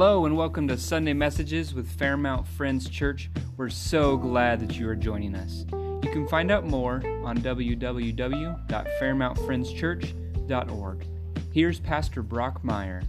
Hello and welcome to Sunday Messages with Fairmount Friends Church. We're so glad that you are joining us. You can find out more on www.fairmountfriendschurch.org. Here's Pastor Brock Meyer.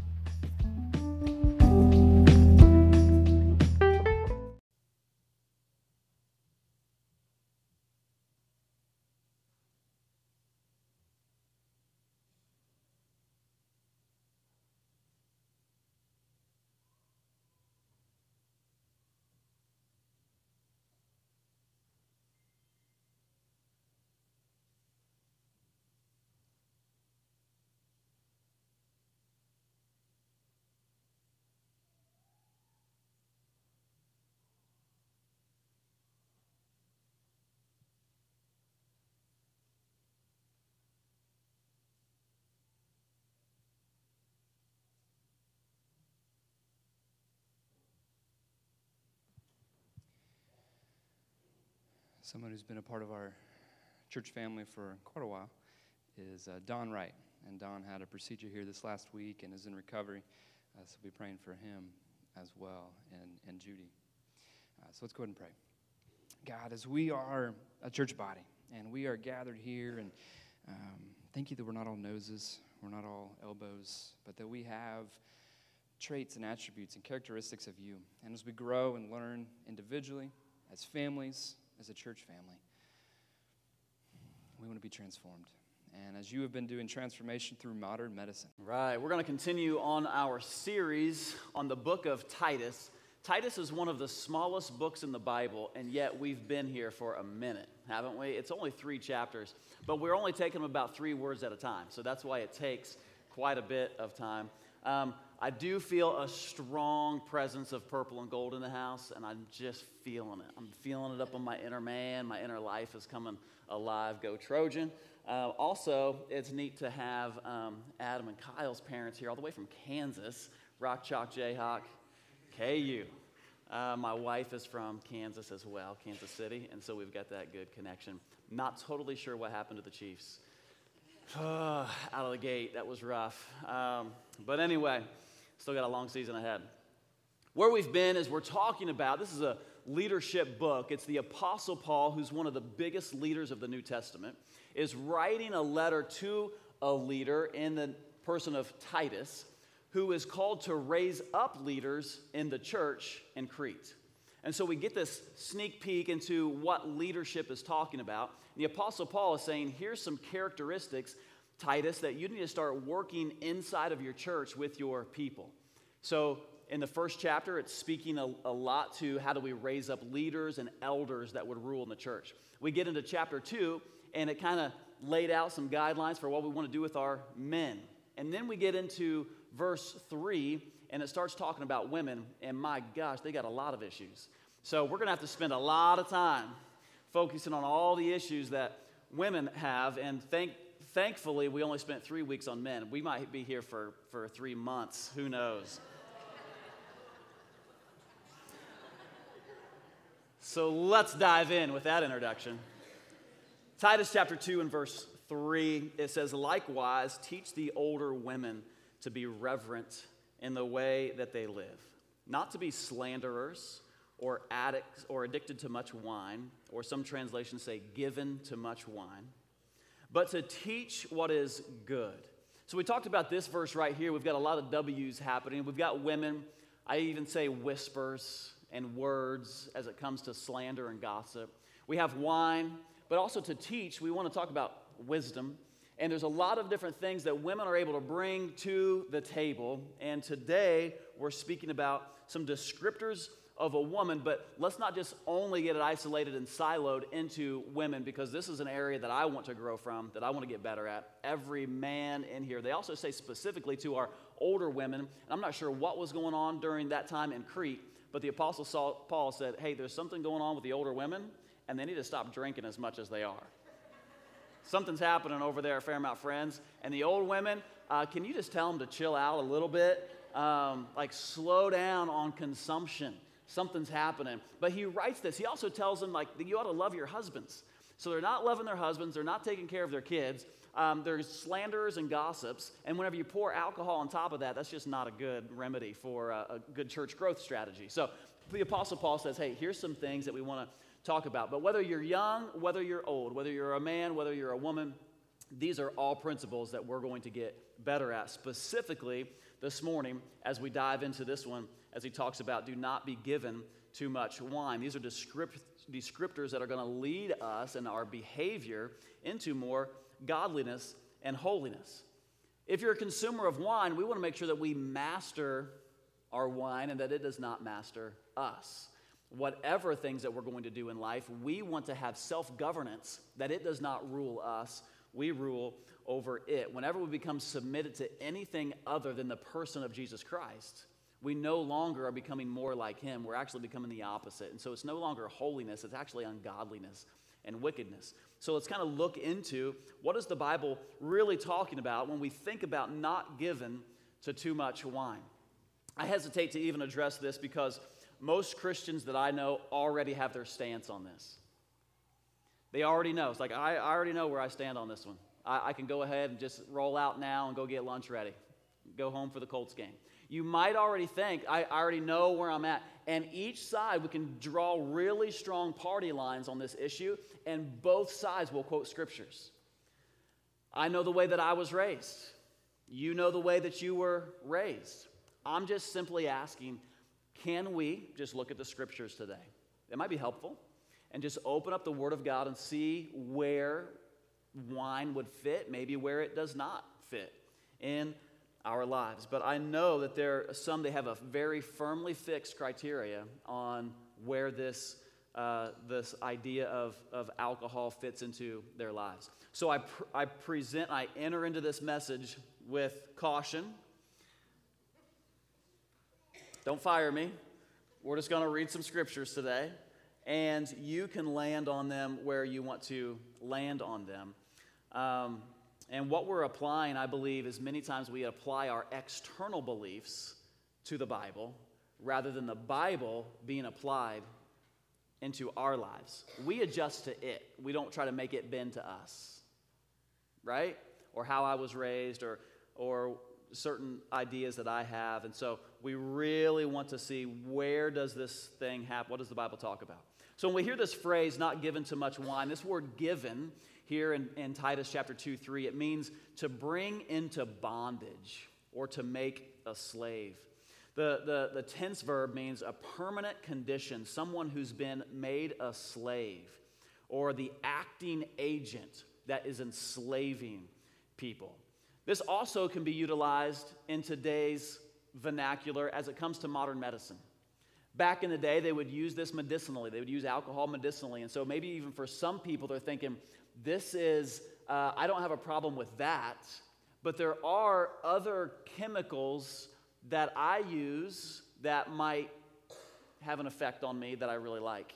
Someone who's been a part of our church family for quite a while is Don Wright. And Don had a procedure here this last week and is in recovery. So we'll be praying for him as well, and Judy. So let's go ahead and pray. God, as we are a church body and we are gathered here, and thank you that we're not all noses, we're not all elbows, but that we have traits and attributes and characteristics of you. And as we grow and learn individually, as families, as a church family, we want to be transformed. And as you have been doing transformation through modern medicine. Right, we're going to continue on our series on the book of Titus. Titus is one of the smallest books in the Bible, and yet we've been here for a minute, haven't we? It's only 3 chapters, but we're only taking them about 3 words at a time, so that's why it takes quite a bit of time. I do feel a strong presence of purple and gold in the house, and I'm just feeling it. I'm feeling it up on my inner man. My inner life is coming alive. Go Trojan. Also, it's neat to have Adam and Kyle's parents here all the way from Kansas, Rock Chalk Jayhawk, KU. My wife is from Kansas as well, Kansas City, and so we've got that good connection. Not totally sure what happened to the Chiefs. Out of the gate, that was rough. But anyway, still got a long season ahead. Where we've been is we're talking about, this is a leadership book. It's the Apostle Paul, who's one of the biggest leaders of the New Testament, is writing a letter to a leader in the person of Titus, who is called to raise up leaders in the church in Crete. And so we get this sneak peek into what leadership is talking about. The Apostle Paul is saying, here's some characteristics, Titus, that you need to start working inside of your church with your people. So in the first chapter, it's speaking a lot to how do we raise up leaders and elders that would rule in the church. We get into chapter 2, and it kind of laid out some guidelines for what we want to do with our men. And then we get into verse 3, and it starts talking about women, and my gosh, they got a lot of issues. So we're going to have to spend a lot of time focusing on all the issues that women have, and thankfully, we only spent 3 weeks on men. We might be here for 3 months. Who knows? So let's dive in with that introduction. Titus chapter 2 and verse 3, it says, "Likewise, teach the older women to be reverent in the way that they live, not to be slanderers or addicts or addicted to much wine," or some translations say given to much wine, "but to teach what is good." So we talked about this verse right here. We've got a lot of W's happening. We've got women. I even say whispers and words as it comes to slander and gossip. We have wine, but also to teach, we want to talk about wisdom. And there's a lot of different things that women are able to bring to the table. And today, we're speaking about some descriptors of a woman, but let's not just only get it isolated and siloed into women, because this is an area that I want to grow from, that I want to get better at. Every man in here. They also say specifically to our older women, and I'm not sure what was going on during that time in Crete, but the Apostle Paul said, hey, there's something going on with the older women, and they need to stop drinking as much as they are. Something's happening over there at Fairmount Friends, and the old women, can you just tell them to chill out a little bit? Like slow down on consumption. Something's happening. But he writes this. He also tells them, like, you ought to love your husbands. So they're not loving their husbands, they're not taking care of their kids, there's slanderers and gossips, and whenever you pour alcohol on top of that, that's just not a good remedy for a good church growth strategy. So the Apostle Paul says, hey, here's some things that we want to talk about. But whether you're young, whether you're old, whether you're a man, whether you're a woman, these are all principles that we're going to get better at. Specifically, this morning, as we dive into this one, as he talks about do not be given too much wine. These are descriptors that are going to lead us and our behavior into more godliness and holiness. If you're a consumer of wine, we want to make sure that we master our wine and that it does not master us. Whatever things that we're going to do in life, we want to have self-governance, that it does not rule us, we rule over it. Whenever we become submitted to anything other than the person of Jesus Christ, we no longer are becoming more like him. We're actually becoming the opposite. And so it's no longer holiness, it's actually ungodliness and wickedness. So let's kind of look into what is the Bible really talking about when we think about not given to too much wine. I hesitate to even address this because most Christians that I know already have their stance on this. They already know. It's like, I already know where I stand on this one. I can go ahead and just roll out now and go get lunch ready. Go home for the Colts game. You might already think, I already know where I'm at. And each side, we can draw really strong party lines on this issue, and both sides will quote scriptures. I know the way that I was raised. You know the way that you were raised. I'm just simply asking, can we just look at the scriptures today? It might be helpful. And just open up the Word of God and see where wine would fit, maybe where it does not fit in our lives. But I know that there are some, they have a very firmly fixed criteria on where this idea of alcohol fits into their lives. So I enter into this message with caution. Don't fire me. We're just going to read some scriptures today, and you can land on them where you want to land on them. And what we're applying, I believe, is many times we apply our external beliefs to the Bible rather than the Bible being applied into our lives. We adjust to it. We don't try to make it bend to us, right? Or how I was raised or certain ideas that I have. And so we really want to see, where does this thing happen? What does the Bible talk about? So when we hear this phrase, not given to much wine, this word given here in Titus chapter 2-3, it means to bring into bondage or to make a slave. The tense verb means a permanent condition, someone who's been made a slave, or the acting agent that is enslaving people. This also can be utilized in today's vernacular as it comes to modern medicine. Back in the day, they would use this medicinally. They would use alcohol medicinally. And so maybe even for some people, they're thinking, this is, I don't have a problem with that, but there are other chemicals that I use that might have an effect on me that I really like.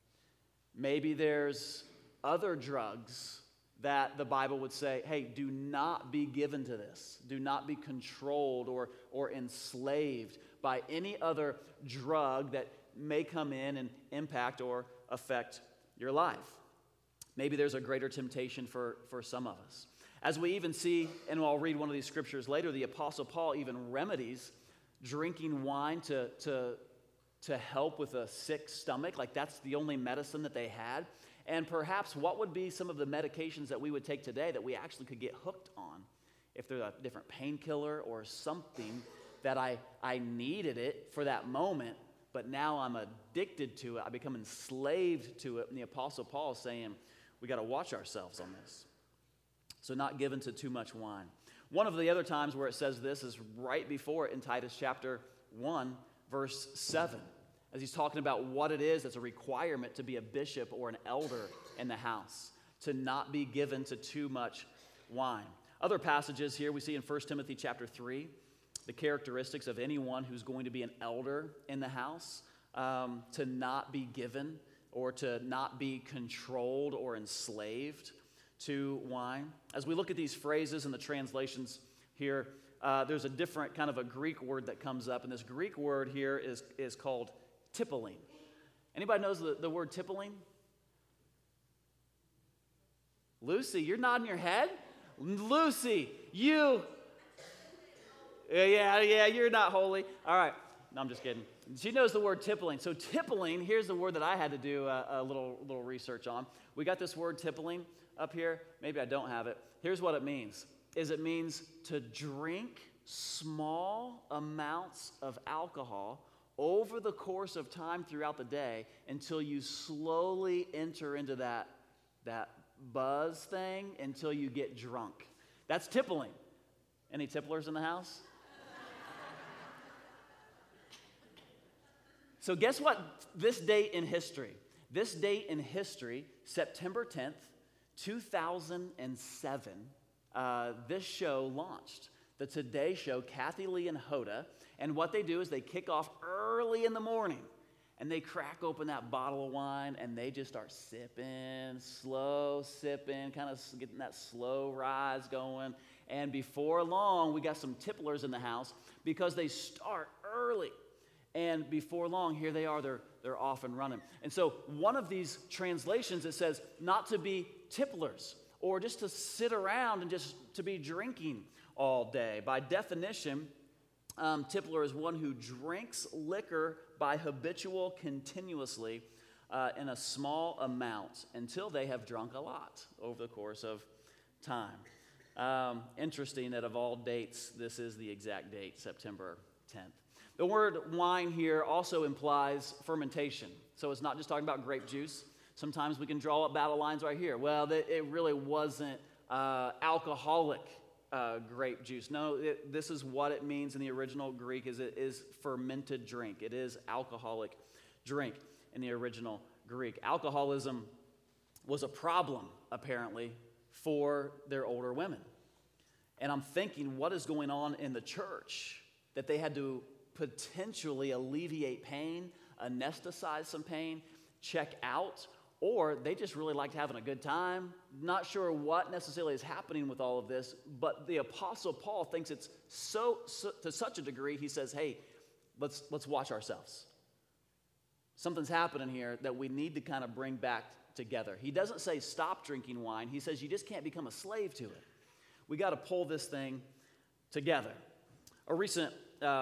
Maybe there's other drugs that the Bible would say, hey, do not be given to this. Do not be controlled or enslaved by any other drug that may come in and impact or affect your life. Maybe there's a greater temptation for some of us. As we even see, and I'll read one of these scriptures later, the Apostle Paul even remedies drinking wine to help with a sick stomach. Like that's the only medicine that they had. And perhaps what would be some of the medications that we would take today that we actually could get hooked on? If there's a different painkiller or something that I needed it for that moment, but now I'm addicted to it, I become enslaved to it. And the Apostle Paul is saying, we got to watch ourselves on this. So not given to too much wine. One of the other times where it says this is right before it in Titus chapter 1, verse 7. As he's talking about what it is that's a requirement to be a bishop or an elder in the house, to not be given to too much wine. Other passages here we see in 1 Timothy chapter 3, the characteristics of anyone who's going to be an elder in the house, to not be given or to not be controlled or enslaved to wine. As we look at these phrases and the translations here, there's a different kind of a Greek word that comes up, and this Greek word here is called tippling. Anybody knows the word tippling? Lucy, you're nodding your head? Lucy, you. Yeah, you're not holy. All right. No, I'm just kidding. She knows the word tippling. So tippling, here's the word that I had to do a little research on. We got this word tippling up here. Maybe I don't have it. Here's what it means. It means to drink small amounts of alcohol over the course of time throughout the day until you slowly enter into that buzz thing until you get drunk. That's tippling. Any tipplers in the house? So guess what? This date in history, September 10th, 2007, this show launched. The Today Show, Kathy Lee and Hoda. And what they do is they kick off early in the morning. And they crack open that bottle of wine and they just start sipping, slow sipping, kind of getting that slow rise going. And before long, we got some tipplers in the house because they start early. And before long, here they are, they're off and running. And so one of these translations, it says not to be tipplers or just to sit around and just to be drinking all day. By definition, tippler is one who drinks liquor by habitual continuously in a small amount until they have drunk a lot over the course of time. Interesting that of all dates, this is the exact date, September 10th. The word wine here also implies fermentation. So it's not just talking about grape juice. Sometimes we can draw up battle lines right here. Well, it really wasn't alcoholic grape juice. No, this is what it means in the original Greek, is it is fermented drink. It is alcoholic drink in the original Greek. Alcoholism was a problem, apparently, for their older women. And I'm thinking, what is going on in the church that they had to potentially alleviate pain, anesthetize some pain, check out, or they just really liked having a good time. Not sure what necessarily is happening with all of this, but the Apostle Paul thinks it's so to such a degree, he says, hey, let's watch ourselves. Something's happening here that we need to kind of bring back together. He doesn't say stop drinking wine. He says you just can't become a slave to it. We got to pull this thing together. A recent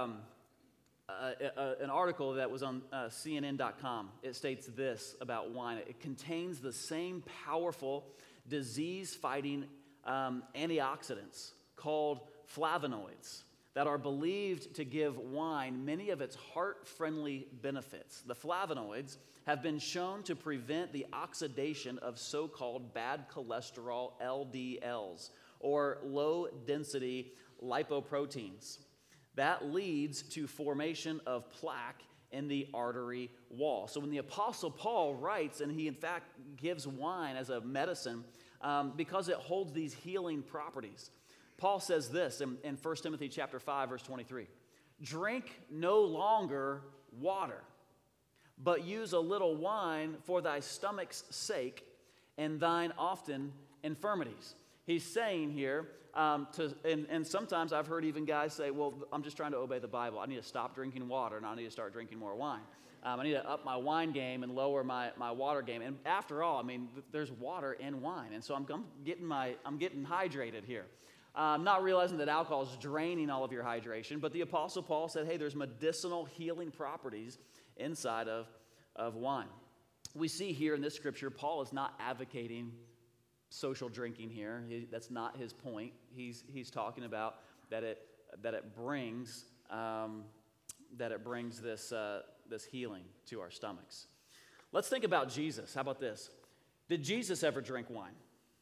an article that was on CNN.com, it states this about wine. It contains the same powerful disease-fighting antioxidants called flavonoids that are believed to give wine many of its heart-friendly benefits. The flavonoids have been shown to prevent the oxidation of so-called bad cholesterol LDLs, or low-density lipoproteins. That leads to formation of plaque in the artery wall. So when the Apostle Paul writes, and he in fact gives wine as a medicine because it holds these healing properties, Paul says this in 1 Timothy chapter 5, verse 23. Drink no longer water, but use a little wine for thy stomach's sake and thine often infirmities. He's saying here, and sometimes I've heard even guys say, well, I'm just trying to obey the Bible. I need to stop drinking water, and I need to start drinking more wine. I need to up my wine game and lower my water game. And after all, I mean, there's water in wine, and so I'm getting hydrated here. Not realizing that alcohol is draining all of your hydration, but the Apostle Paul said, hey, there's medicinal healing properties inside of wine. We see here in this scripture, Paul is not advocating social drinking here. That's not his point. He's talking about that it brings this healing to our stomachs. Let's think about Jesus. How about this? Did Jesus ever drink wine?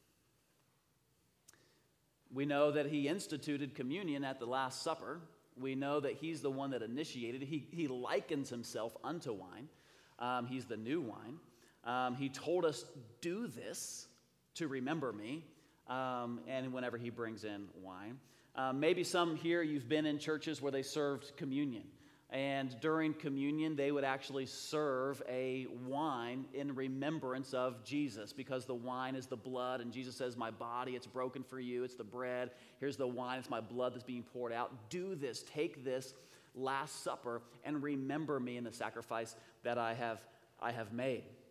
We know that he instituted communion at the Last Supper. We know that he's the one that initiated. He likens himself unto wine. He's the new wine. He told us, do this to remember me, and whenever he brings in wine. Maybe some here, you've been in churches where they served communion. And during communion, they would actually serve a wine in remembrance of Jesus, because the wine is the blood, and Jesus says, my body, it's broken for you. It's the bread. Here's the wine. It's my blood that's being poured out. Do this. Take this Last Supper and remember me in the sacrifice that I have made.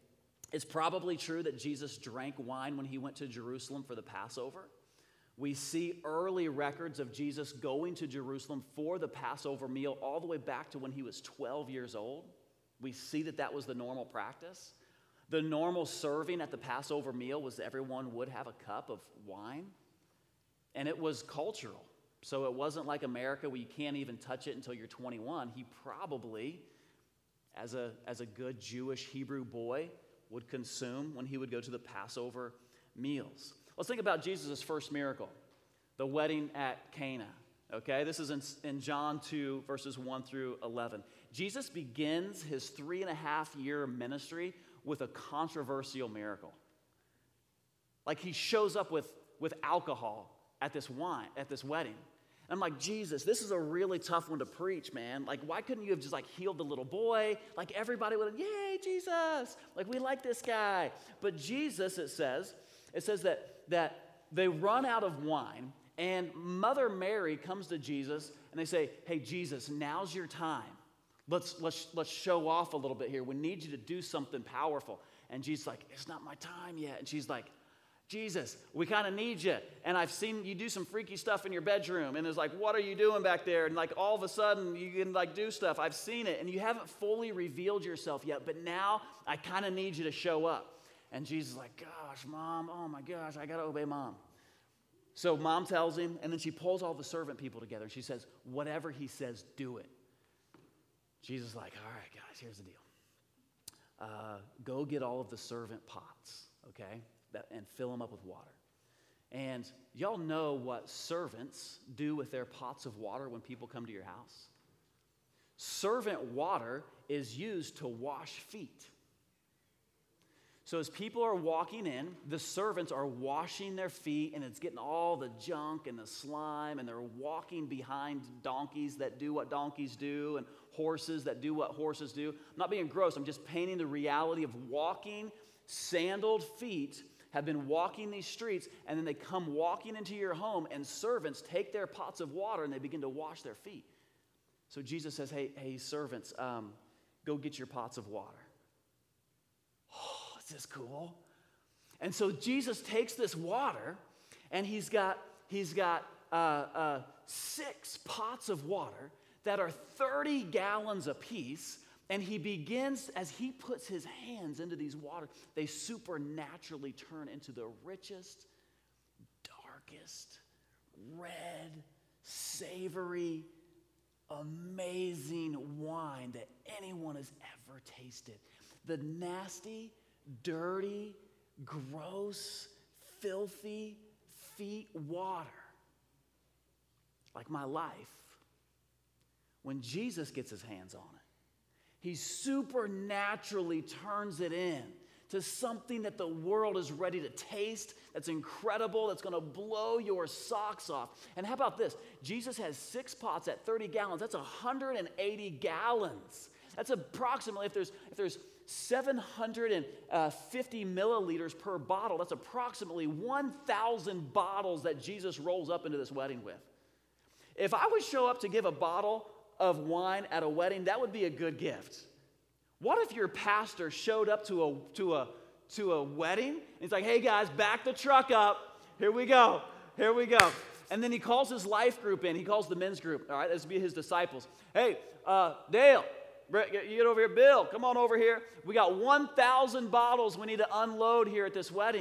It's probably true that Jesus drank wine when he went to Jerusalem for the Passover. We see early records of Jesus going to Jerusalem for the Passover meal all the way back to when he was 12 years old. We see that that was the normal practice. The normal serving at the Passover meal was that everyone would have a cup of wine, and it was cultural. So it wasn't like America where you can't even touch it until you're 21. He probably, as a good Jewish Hebrew boy, would consume when he would go to the Passover meals. Let's think about Jesus' first miracle, the wedding at Cana. Okay, this is in John 2, verses 1 through 11. Jesus begins his 3.5-year ministry with a controversial miracle. Like he shows up with alcohol at this wedding. And I'm like, Jesus, this is a really tough one to preach, man. Like, why couldn't you have just like healed the little boy? Like everybody would have, yay, Jesus. Like we like this guy. But Jesus, it says that they run out of wine, and Mother Mary comes to Jesus and they say, hey, Jesus, now's your time. Let's show off a little bit here. We need you to do something powerful. And Jesus is like, it's not my time yet. And she's like, Jesus, we kind of need you. And I've seen you do some freaky stuff in your bedroom. And it's like, what are you doing back there? And like all of a sudden you can like do stuff. I've seen it. And you haven't fully revealed yourself yet. But now I kind of need you to show up. And Jesus is like, gosh, Mom, oh my gosh, I got to obey Mom. So Mom tells him, and then she pulls all the servant people together. And she says, whatever he says, do it. Jesus is like, all right, guys, here's the deal. Go get all of the servant pots, okay, and fill them up with water. And y'all know what servants do with their pots of water when people come to your house? Servant water is used to wash feet. So as people are walking in, the servants are washing their feet, and it's getting all the junk and the slime, and they're walking behind donkeys that do what donkeys do, and horses that do what horses do. I'm not being gross, I'm just painting the reality of walking. Sandaled feet have been walking these streets, and then they come walking into your home, and servants take their pots of water, and they begin to wash their feet. So Jesus says, hey servants, go get your pots of water. Is this cool? And so Jesus takes this water, and he's got 6 pots of water that are 30 gallons apiece, and he begins, as he puts his hands into these water, they supernaturally turn into the richest, darkest, red, savory, amazing wine that anyone has ever tasted. The nasty, dirty, gross, filthy feet water, like my life, when Jesus gets his hands on it, he supernaturally turns it in to something that the world is ready to taste, that's incredible, that's going to blow your socks off. And how about this? Jesus has 6 pots at 30 gallons. That's 180 gallons. That's approximately, if there's 750 milliliters per bottle, that's approximately 1,000 bottles that Jesus rolls up into this wedding with. If I would show up to give a bottle of wine at a wedding, that would be a good gift. What if your pastor showed up to a wedding, and he's like, hey guys, back the truck up. Here we go. And then he calls his life group in. He calls the men's group. All right, this would be his disciples. Hey, Dale, you get over here. Bill, come on over here. We got 1,000 bottles we need to unload here at this wedding.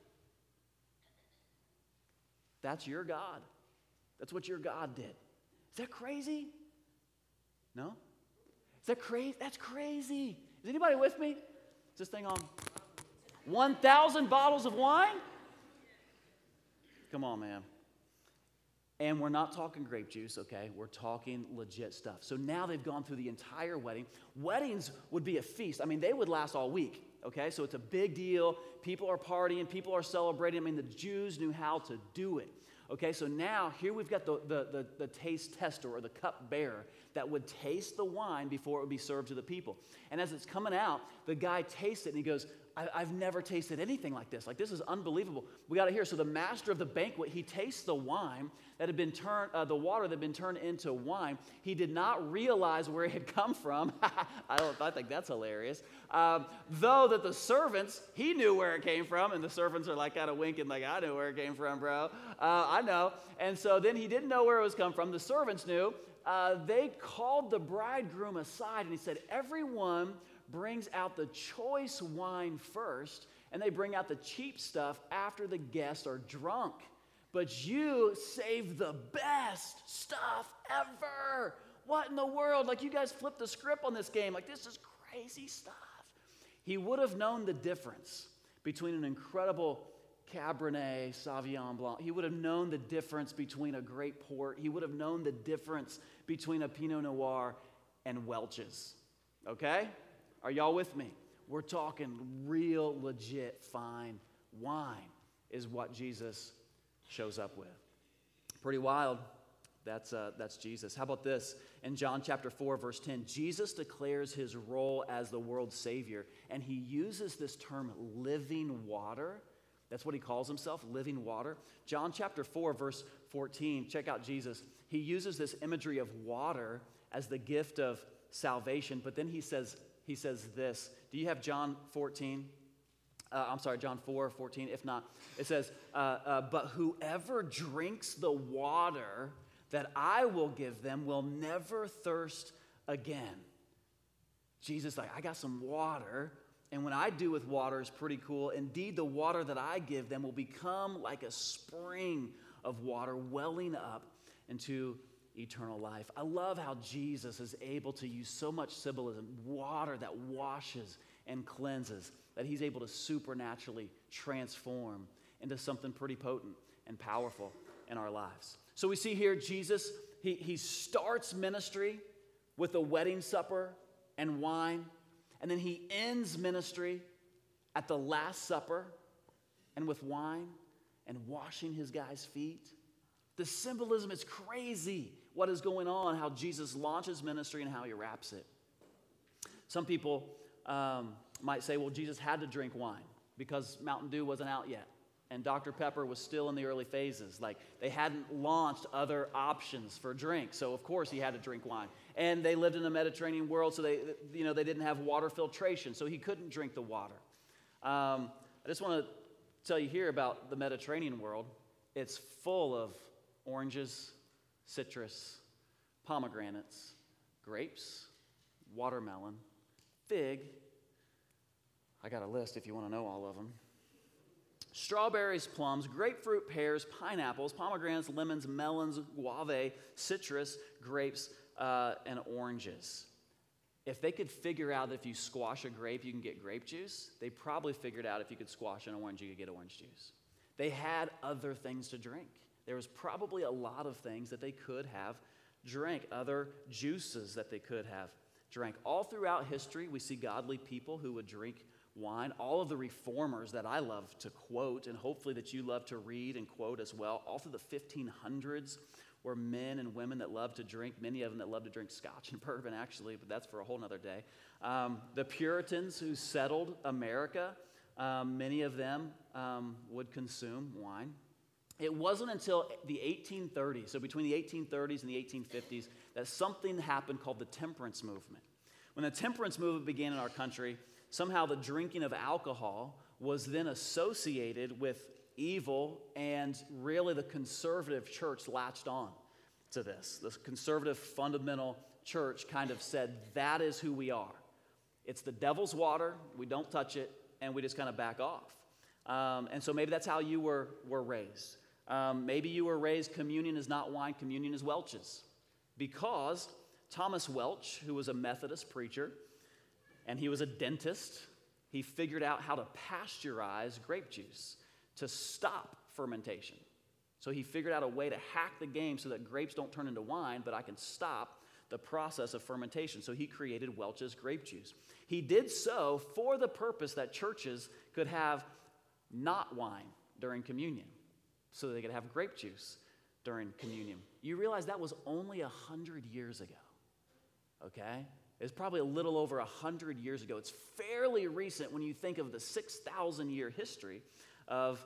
That's your God. That's what your God did. Is that crazy? No? Is that crazy? That's crazy. Is anybody with me? Is this thing on? 1,000 bottles of wine? Come on, man. And we're not talking grape juice, okay? We're talking legit stuff. So now they've gone through the entire wedding. Weddings would be a feast. I mean, they would last all week, okay? So it's a big deal. People are partying. People are celebrating. I mean, the Jews knew how to do it. Okay, so now here we've got the taste tester or the cup bearer that would taste the wine before it would be served to the people. And as it's coming out, the guy tastes it and he goes, I've never tasted anything like this. Like, this is unbelievable. We got to hear. So the master of the banquet, he tastes the wine that had been turned, the water that had been turned into wine. He did not realize where it had come from. I think that's hilarious. Though that the servants, he knew where it came from, and the servants are like kind of winking, like, I know where it came from, bro. I know. And so then he didn't know where it was come from. The servants knew. They called the bridegroom aside, and he said, everyone brings out the choice wine first, and they bring out the cheap stuff after the guests are drunk. But you saved the best stuff ever. What in the world? Like, you guys flipped the script on this game. Like, this is crazy stuff. He would have known the difference between an incredible Cabernet Sauvignon Blanc. He would have known the difference between a great port. He would have known the difference between a Pinot Noir and Welch's. Okay? Are y'all with me? We're talking real, legit, fine wine is what Jesus shows up with. Pretty wild. That's Jesus. How about this? In John chapter 4, verse 10, Jesus declares his role as the world's Savior, and he uses this term living water. That's what he calls himself, living water. John chapter 4, verse 14, check out Jesus. He uses this imagery of water as the gift of salvation, but then he says this. Do you have John 14? John 4:14. If not, it says, but whoever drinks the water that I will give them will never thirst again. Jesus, like, I got some water, and what I do with water is pretty cool. Indeed, the water that I give them will become like a spring of water welling up into eternal life. I love how Jesus is able to use so much symbolism, water that washes and cleanses, that he's able to supernaturally transform into something pretty potent and powerful in our lives. So we see here Jesus, he starts ministry with a wedding supper and wine, and then he ends ministry at the Last Supper and with wine and washing his guys' feet. The symbolism is crazy, what is going on, how Jesus launches ministry and how he wraps it. Some people might say, well, Jesus had to drink wine because Mountain Dew wasn't out yet, and Dr. Pepper was still in the early phases. Like, they hadn't launched other options for drink, so of course he had to drink wine. And they lived in the Mediterranean world, so they didn't have water filtration, so he couldn't drink the water. I just want to tell you here about the Mediterranean world. It's full of oranges, citrus, pomegranates, grapes, watermelon, fig. I got a list if you want to know all of them. Strawberries, plums, grapefruit, pears, pineapples, pomegranates, lemons, melons, guave, citrus, grapes, and oranges. If they could figure out that if you squash a grape, you can get grape juice, they probably figured out if you could squash an orange, you could get orange juice. They had other things to drink. There was probably a lot of things that they could have drank, other juices that they could have drank. All throughout history, we see godly people who would drink wine. All of the reformers that I love to quote, and hopefully that you love to read and quote as well, all through the 1500s were men and women that loved to drink, many of them that loved to drink scotch and bourbon, actually, but that's for a whole nother day. The Puritans who settled America, many of them would consume wine. It wasn't until the 1830s, so between the 1830s and the 1850s, that something happened called the temperance movement. When the temperance movement began in our country, somehow the drinking of alcohol was then associated with evil, and really the conservative church latched on to this. The conservative fundamental church kind of said, that is who we are. It's the devil's water, we don't touch it, and we just kind of back off. And so maybe that's how you were raised. Maybe you were raised, communion is not wine, communion is Welch's. Because Thomas Welch, who was a Methodist preacher, and he was a dentist, he figured out how to pasteurize grape juice to stop fermentation. So he figured out a way to hack the game so that grapes don't turn into wine, but I can stop the process of fermentation. So he created Welch's grape juice. He did so for the purpose that churches could have not wine during communion, so they could have grape juice during communion. You realize that was only 100 years ago, okay? is probably a little over 100 years ago. It's fairly recent when you think of the 6,000-year history of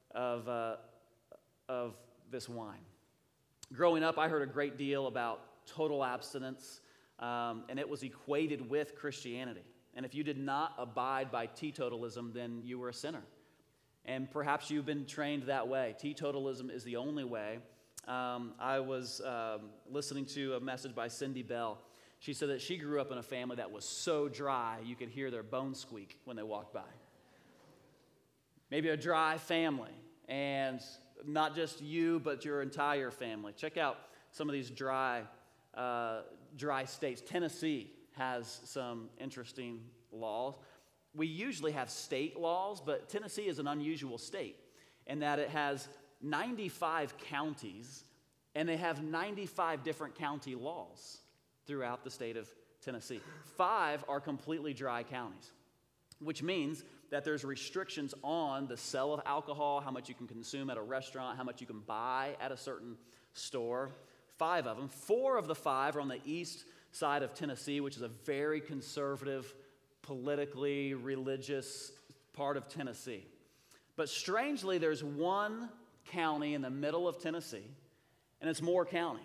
this wine. Growing up, I heard a great deal about total abstinence, and it was equated with Christianity. And if you did not abide by teetotalism, then you were a sinner. And perhaps you've been trained that way. Teetotalism is the only way. I was listening to a message by Cindy Bell. She said that she grew up in a family that was so dry you could hear their bones squeak when they walked by. Maybe a dry family, and not just you, but your entire family. Check out some of these dry states. Tennessee has some interesting laws. We usually have state laws, but Tennessee is an unusual state in that it has 95 counties, and they have 95 different county laws throughout the state of Tennessee. 5 are completely dry counties, which means that there's restrictions on the sale of alcohol, how much you can consume at a restaurant, how much you can buy at a certain store. 5 of them. 4 of the 5 are on the east side of Tennessee, which is a very conservative, politically religious part of Tennessee. But strangely, there's one county in the middle of Tennessee, and it's Moore County.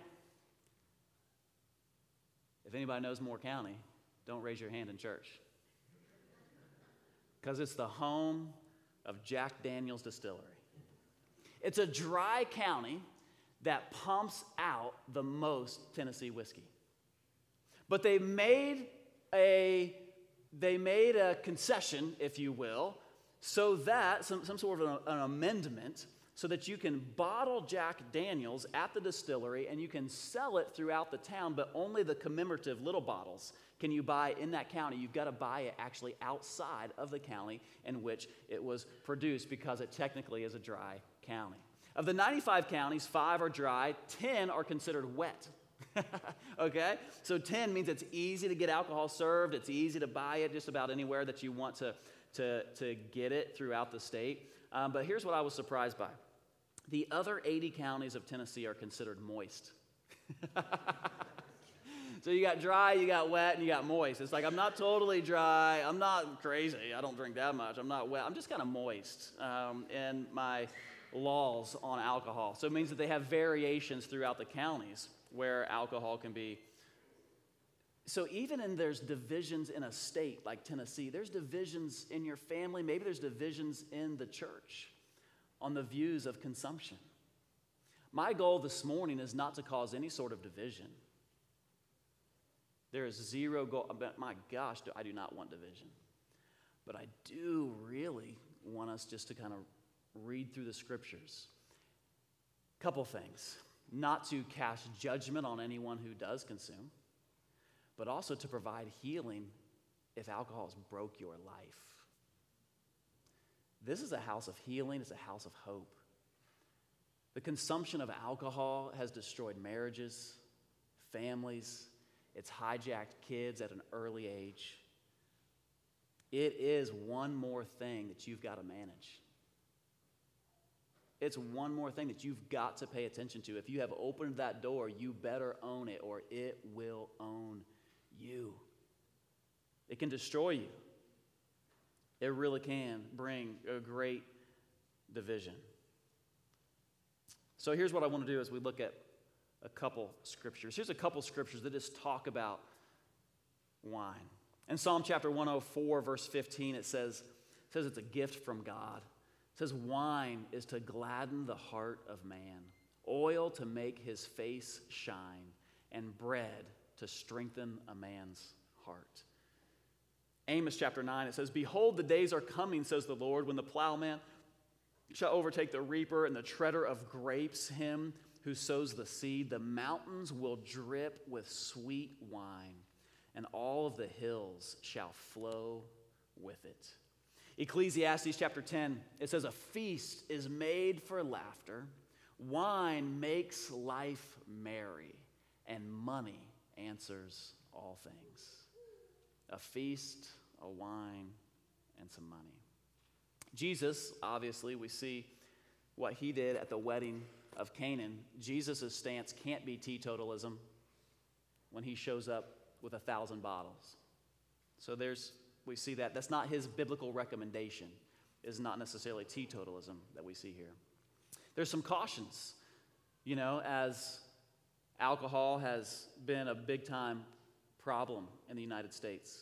If anybody knows Moore County, don't raise your hand in church. Because it's the home of Jack Daniel's Distillery. It's a dry county that pumps out the most Tennessee whiskey. But they made a concession, if you will, so that, some sort of an amendment, so that you can bottle Jack Daniel's at the distillery and you can sell it throughout the town, but only the commemorative little bottles can you buy in that county. You've got to buy it actually outside of the county in which it was produced, because it technically is a dry county. Of the 95 counties, 5 are dry, 10 are considered wet. Okay? So 10 means it's easy to get alcohol served, it's easy to buy it just about anywhere that you want to get it throughout the state. But here's what I was surprised by. The other 80 counties of Tennessee are considered moist. So you got dry, you got wet, and you got moist. It's like, I'm not totally dry, I'm not crazy, I don't drink that much, I'm not wet, I'm just kind of moist in my laws on alcohol. So it means that they have variations throughout the counties where alcohol can be. So even there's divisions in a state like Tennessee, there's divisions in your family, maybe there's divisions in the church on the views of consumption. My goal this morning is not to cause any sort of division. There is zero goal. My gosh, I do not want division. But I do really want us just to kind of read through the scriptures. Couple things. Not to cast judgment on anyone who does consume, but also to provide healing if alcohol has broke your life. This is a house of healing. It's a house of hope. The consumption of alcohol has destroyed marriages, families. It's hijacked kids at an early age. It is one more thing that you've got to manage. It's one more thing that you've got to pay attention to. If you have opened that door, you better own it, or it will own you. It can destroy you. It really can bring a great division. So here's what I want to do as we look at a couple scriptures. Here's a couple scriptures that just talk about wine. In Psalm chapter 104, verse 15, it says it's a gift from God. It says, wine is to gladden the heart of man, oil to make his face shine, and bread to strengthen a man's heart. Amos chapter 9, it says, behold, the days are coming, says the Lord, when the plowman shall overtake the reaper and the treader of grapes, him who sows the seed. The mountains will drip with sweet wine, and all of the hills shall flow with it. Ecclesiastes chapter 10, it says, a feast is made for laughter, wine makes life merry, and money answers all things. A feast, a wine, and some money. Jesus, obviously, we see what he did at the wedding of Canaan. Jesus' stance can't be teetotalism when he shows up with 1,000 bottles. So we see that. That's not his biblical recommendation. It is not necessarily teetotalism that we see here. There's some cautions, as alcohol has been a big-time problem in the United States.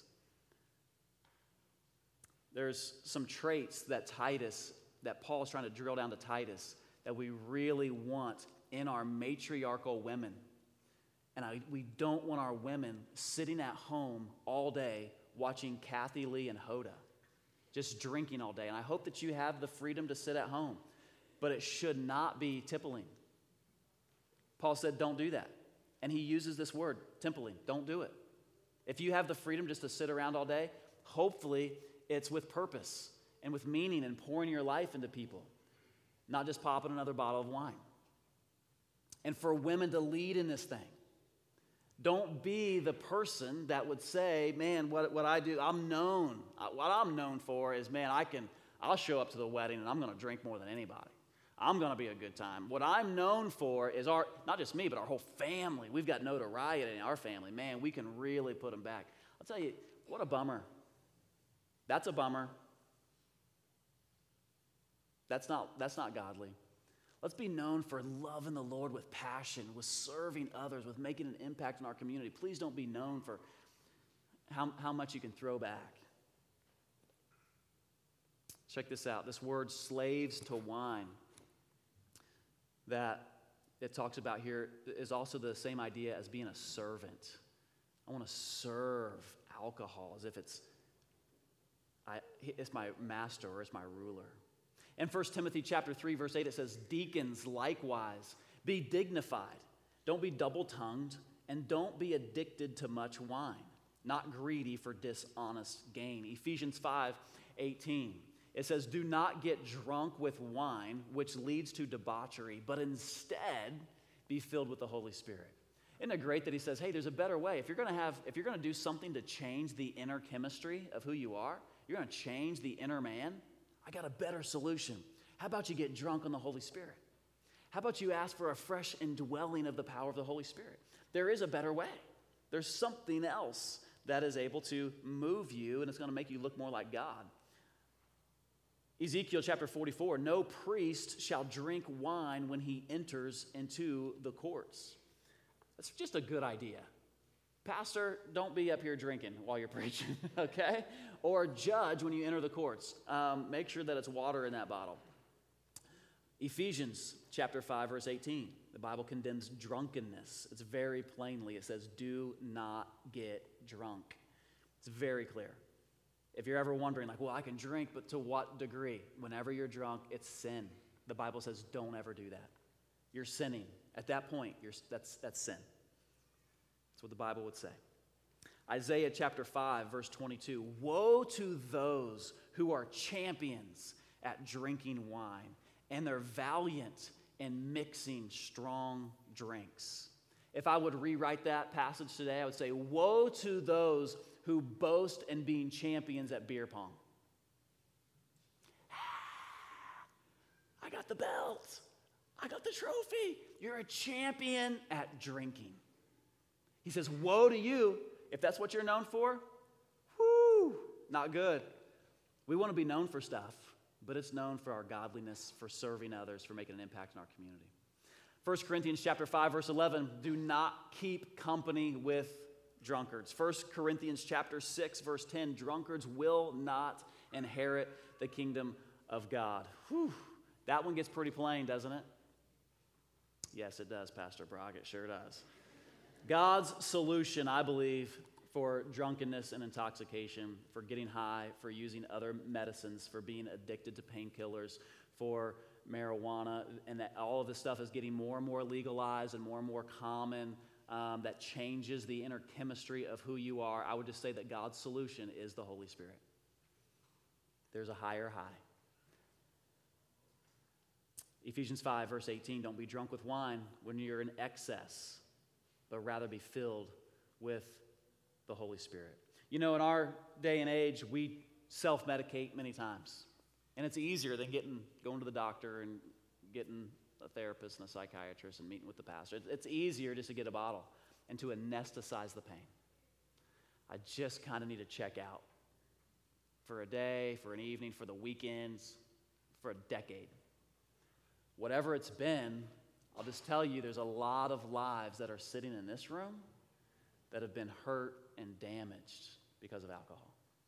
There's some traits that Paul is trying to drill down to Titus that we really want in our matriarchal women. And we don't want our women sitting at home all day watching Kathy Lee and Hoda, just drinking all day. And I hope that you have the freedom to sit at home, but it should not be tippling. Paul said, don't do that. And he uses this word, tippling. Don't do it. If you have the freedom just to sit around all day, hopefully it's with purpose and with meaning and pouring your life into people, not just popping another bottle of wine. And for women to lead in this thing. Don't be the person that would say, man, what I do, what I'm known for is, man, I'll show up to the wedding and I'm going to drink more than anybody. I'm going to be a good time. What I'm known for is not just me, but our whole family. We've got notoriety in our family. Man, we can really put them back. I'll tell you, what a bummer. That's a bummer. That's not godly. Let's be known for loving the Lord with passion, with serving others, with making an impact in our community. Please don't be known for how much you can throw back. Check this out. This word slaves to wine that it talks about here is also the same idea as being a servant. I want to serve alcohol as if it's my master or it's my ruler. In 1 Timothy chapter 3, verse 8, it says, deacons likewise, be dignified. Don't be double-tongued, and don't be addicted to much wine, not greedy for dishonest gain. Ephesians 5:18, it says, do not get drunk with wine, which leads to debauchery, but instead be filled with the Holy Spirit. Isn't it great that he says, hey, there's a better way. If you're going to do something to change the inner chemistry of who you are, you're going to change the inner man, I got a better solution. How about you get drunk on the Holy Spirit? How about you ask for a fresh indwelling of the power of the Holy Spirit? There is a better way. There's something else that is able to move you, and it's going to make you look more like God. Ezekiel chapter 44, no priest shall drink wine when he enters into the courts. That's just a good idea. Pastor, don't be up here drinking while you're preaching, okay? Or judge when you enter the courts. Make sure that it's water in that bottle. Ephesians chapter 5, verse 18. The Bible condemns drunkenness. It's very plainly, it says, do not get drunk. It's very clear. If you're ever wondering, like, well, I can drink, but to what degree? Whenever you're drunk, it's sin. The Bible says, don't ever do that. You're sinning. At that point, that's sin. That's what the Bible would say. Isaiah chapter 5, verse 22. Woe to those who are champions at drinking wine, and they're valiant in mixing strong drinks. If I would rewrite that passage today, I would say, woe to those who boast in being champions at beer pong. I got the belt. I got the trophy. You're a champion at drinking. He says, woe to you if that's what you're known for. Whoo, not good. We want to be known for stuff, but it's known for our godliness, for serving others, for making an impact in our community. 1 Corinthians chapter 5, verse 11, do not keep company with drunkards. 1 Corinthians chapter 6, verse 10, drunkards will not inherit the kingdom of God. Whew, that one gets pretty plain, doesn't it? Yes, it does, Pastor Brock, it sure does. God's solution, I believe, for drunkenness and intoxication, for getting high, for using other medicines, for being addicted to painkillers, for marijuana, and that all of this stuff is getting more and more legalized and more common, that changes the inner chemistry of who you are. I would just say that God's solution is the Holy Spirit. There's a higher high. Ephesians 5, verse 18, don't be drunk with wine when you're in excess, but rather be filled with the Holy Spirit. You know, in our day and age, we self-medicate many times. And it's easier than going to the doctor and getting a therapist and a psychiatrist and meeting with the pastor. It's easier just to get a bottle and to anesthetize the pain. I just kind of need to check out for a day, for an evening, for the weekends, for a decade. Whatever it's been, I'll just tell you there's a lot of lives that are sitting in this room that have been hurt and damaged because of alcohol.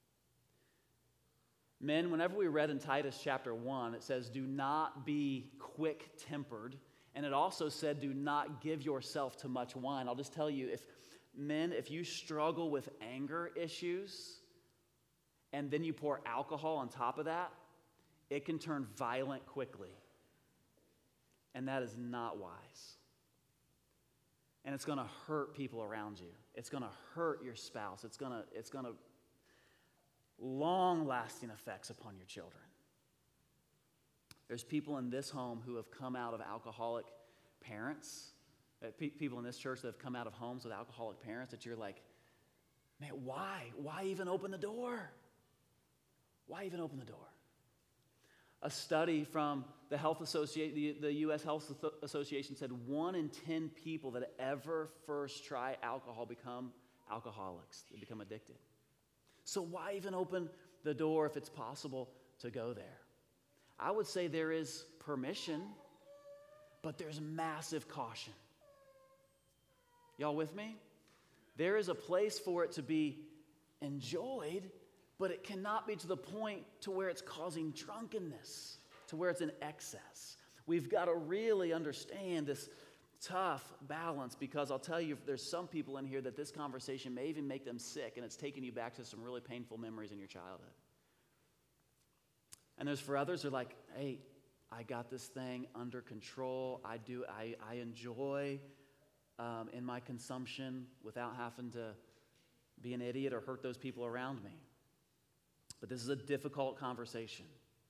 Men, whenever we read in Titus chapter 1, it says, do not be quick-tempered. And it also said, do not give yourself to much wine. I'll just tell you, if you struggle with anger issues, and then you pour alcohol on top of that, it can turn violent quickly. And that is not wise. And it's going to hurt people around you. It's going to hurt your spouse. It's going to long-lasting effects upon your children. There's people in this home who have come out of alcoholic parents, people in this church that have come out of homes with alcoholic parents that you're like, man, why? Why even open the door? Why even open the door? A study from the U.S. Health Association said 1 in 10 people that ever first try alcohol become alcoholics. They become addicted. So why even open the door if it's possible to go there? I would say there is permission, but there's massive caution. Y'all with me? There is a place for it to be enjoyed, but it cannot be to the point to where it's causing drunkenness, to where it's in excess. We've got to really understand this tough balance, because I'll tell you, there's some people in here that this conversation may even make them sick, and it's taking you back to some really painful memories in your childhood. And there's for others, they're like, hey, I got this thing under control. I enjoy in my consumption without having to be an idiot or hurt those people around me. But this is a difficult conversation.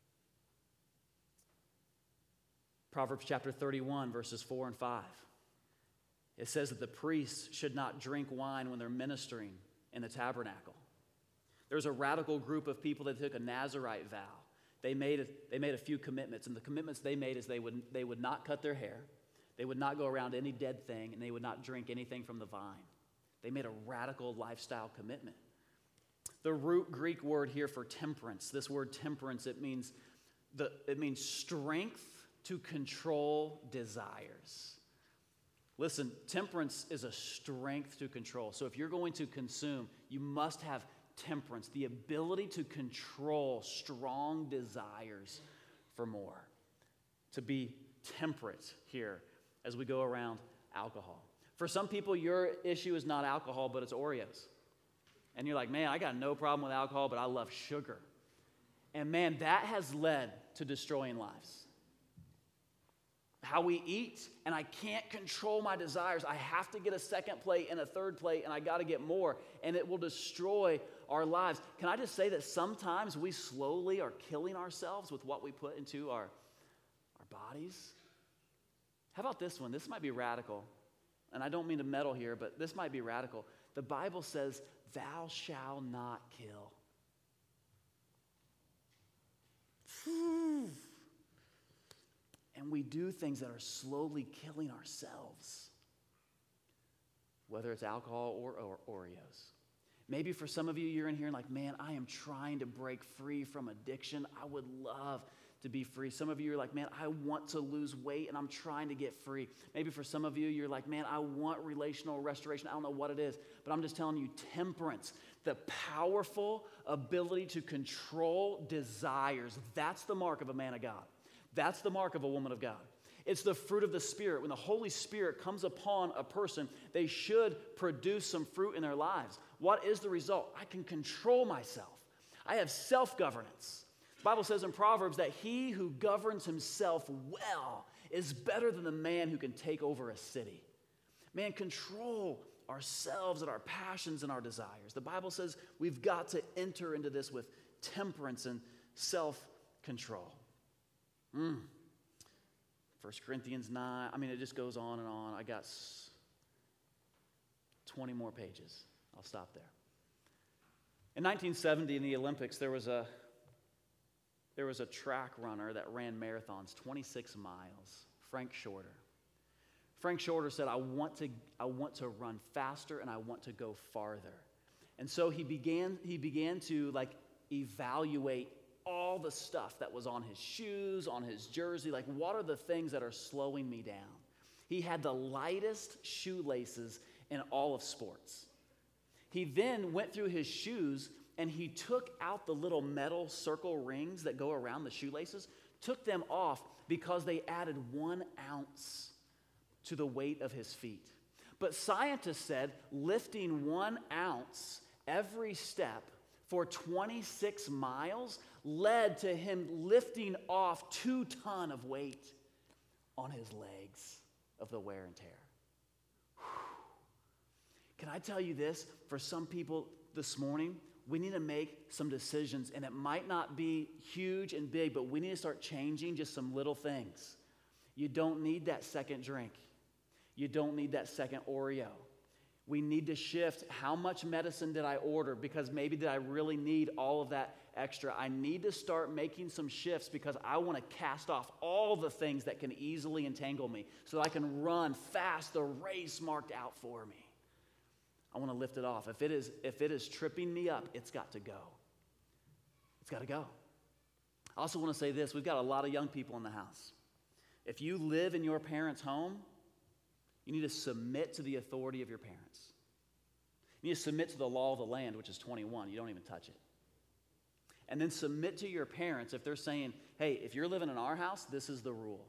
Proverbs chapter 31, verses 4 and 5. It says that the priests should not drink wine when they're ministering in the tabernacle. There's a radical group of people that took a Nazirite vow. They made a few commitments, and the commitments they made is they would not cut their hair, they would not go around any dead thing, and they would not drink anything from the vine. They made a radical lifestyle commitment. The root Greek word here for temperance, this word temperance, it means strength to control desires. Listen, temperance is a strength to control. So if you're going to consume, you must have temperance, the ability to control strong desires for more. To be temperate here as we go around alcohol. For some people, your issue is not alcohol, but it's Oreos. And you're like, man, I got no problem with alcohol, but I love sugar. And man, that has led to destroying lives. How we eat, and I can't control my desires. I have to get a second plate and a third plate, and I got to get more, and it will destroy our lives. Can I just say that sometimes we slowly are killing ourselves with what we put into our bodies? How about this one? This might be radical, and I don't mean to meddle here, but this might be radical. The Bible says, thou shalt not kill. And we do things that are slowly killing ourselves, whether it's alcohol or Oreos. Maybe for some of you, you're in here and like, man, I am trying to break free from addiction. I would love to be free. Some of you are like, man, I want to lose weight and I'm trying to get free. Maybe for some of you, you're like, man, I want relational restoration. I don't know what it is, but I'm just telling you, temperance, the powerful ability to control desires, that's the mark of a man of God. That's the mark of a woman of God. It's the fruit of the Spirit. When the Holy Spirit comes upon a person, they should produce some fruit in their lives. What is the result? I can control myself. I have self-governance. The Bible says in Proverbs that he who governs himself well is better than the man who can take over a city. Man, control ourselves and our passions and our desires. The Bible says we've got to enter into this with temperance and self-control. 1 Corinthians 9, it just goes on and on. I got 20 more pages. I'll stop there. In 1970 in the Olympics, there was a track runner that ran marathons, 26 miles, Frank Shorter. Frank Shorter said, I want to run faster and I want to go farther. And so he began to like evaluate all the stuff that was on his shoes, on his jersey. Like, what are the things that are slowing me down? He had the lightest shoelaces in all of sports. He then went through his shoes and he took out the little metal circle rings that go around the shoelaces, took them off because they added 1 ounce to the weight of his feet. But scientists said lifting 1 ounce every step for 26 miles led to him lifting off 2 tons of weight on his legs of the wear and tear. Whew. Can I tell you this? For some people this morning, we need to make some decisions, and it might not be huge and big, but we need to start changing just some little things. You don't need that second drink. You don't need that second Oreo. We need to shift. How much medicine did I order? Because maybe did I really need all of that extra? I need to start making some shifts because I want to cast off all the things that can easily entangle me so that I can run fast the race marked out for me. I want to lift it off. If it is tripping me up, it's got to go. It's got to go. I also want to say this. We've got a lot of young people in the house. If you live in your parents' home, you need to submit to the authority of your parents. You need to submit to the law of the land, which is 21. You don't even touch it. And then submit to your parents if they're saying, hey, if you're living in our house, this is the rule.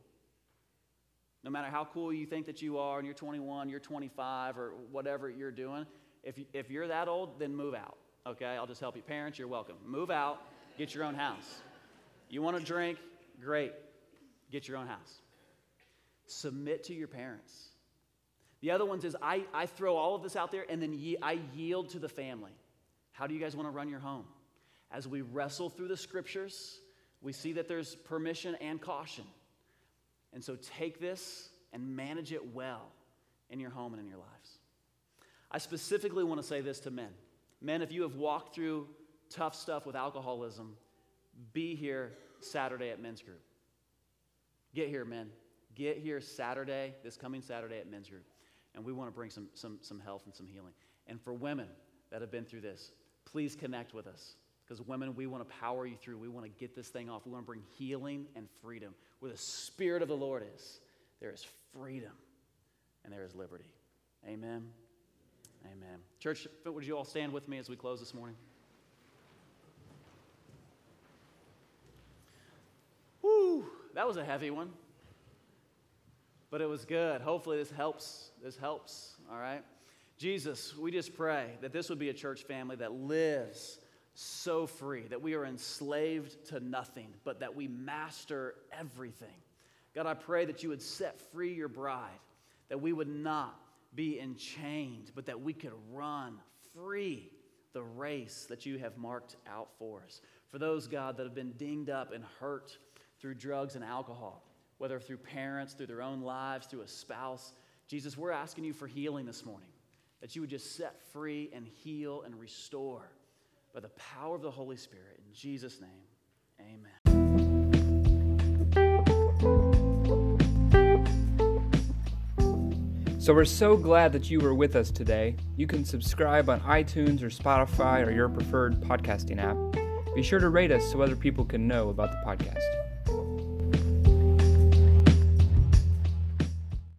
No matter how cool you think that you are and you're 21, you're 25, or whatever you're doing, if you're that old, then move out, okay? I'll just help you. Parents, you're welcome. Move out, get your own house. You want to drink? Great. Get your own house. Submit to your parents. The other ones is I throw all of this out there and then I yield to the family. How do you guys want to run your home? As we wrestle through the scriptures, we see that there's permission and caution. And so take this and manage it well in your home and in your lives. I specifically want to say this to men. Men, if you have walked through tough stuff with alcoholism, be here Saturday at men's group. Get here, men. Get here Saturday, this coming Saturday at men's group. And we want to bring some health and some healing. And for women that have been through this, please connect with us. Because women, we want to power you through. We want to get this thing off. We want to bring healing and freedom. Where the Spirit of the Lord is, there is freedom and there is liberty. Amen. Amen. Church, would you all stand with me as we close this morning? Woo, that was a heavy one. But it was good. Hopefully this helps. All right? Jesus, we just pray that this would be a church family that lives so free, that we are enslaved to nothing, but that we master everything. God, I pray that you would set free your bride, that we would not be enchained, but that we could run free the race that you have marked out for us. For those, God, that have been dinged up and hurt through drugs and alcohol, whether through parents, through their own lives, through a spouse, Jesus, we're asking you for healing this morning, that you would just set free and heal and restore by the power of the Holy Spirit. In Jesus' name, amen. So we're so glad that you were with us today. You can subscribe on iTunes or Spotify or your preferred podcasting app. Be sure to rate us so other people can know about the podcast.